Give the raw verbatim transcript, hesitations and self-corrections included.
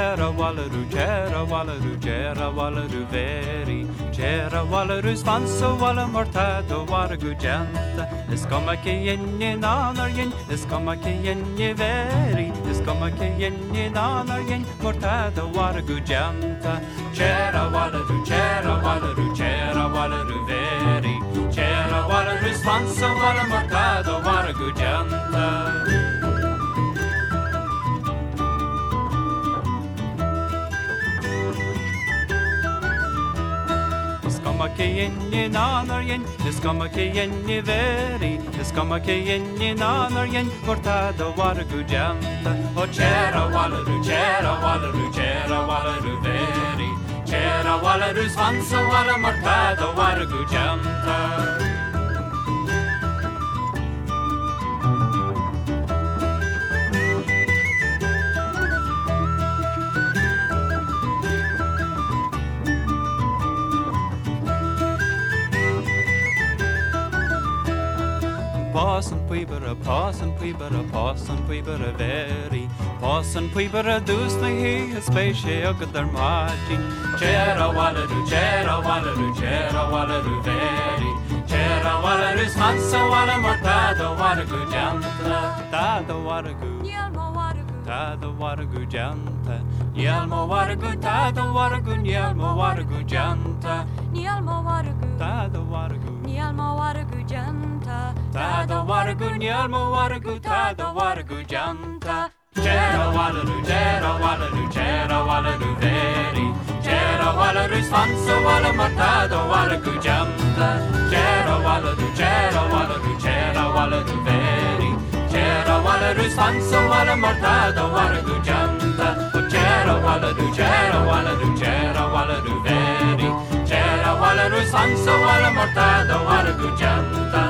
Cera wallaru, cera wallaru, cera wallaru veri. Cera wallaru svanso walla mortado wargu genta. Es komma ke yenni nanar yen, es komma ke yenni veri. Es komma ke yenni nanar yen, mortado wargu genta. Cera wallaru, cera wallaru, cera wallaru veri. Cera wallaru svanso walla mortado wargu genta. Skamma ke yenni nanar yen, skamma ke yenni veri, skamma ke yenni nanar yen, portado wargu genta. O cera wallaru, cera wallaru, cera wallaru veri, cera wallaru svanso walla mortado wargu genta. Pass and puibera, pass and puibera, pass and puibera veri. Pass and puibera dus na hi a space ogadar margin. Cera wallaru, cera wallaru, cera wallaru veri. Cera wallaru smansa walla mortado wargu genta. Tada wargu, Nielmo wargu, tada wargu genta. Nielmo wargu, tada wargu, nielmo wargu genta. Nielmo wargu, Tada wargu. Nielmo wargu genta. Tada wargu, nielmo wargu, tada wargu genta. Cera wallaru, cera wallaru, cera wallaru veri. Cera wallaru svanso walla mortado wargu genta. Cera wallaru, cera wallaru, cera wallaru veri. Cera wallaru svanso walla mortado wargu genta. Cera wallaru, cera wallaru, cera wallaru veri. Cera wallaru svanso walla mortado wargu genta.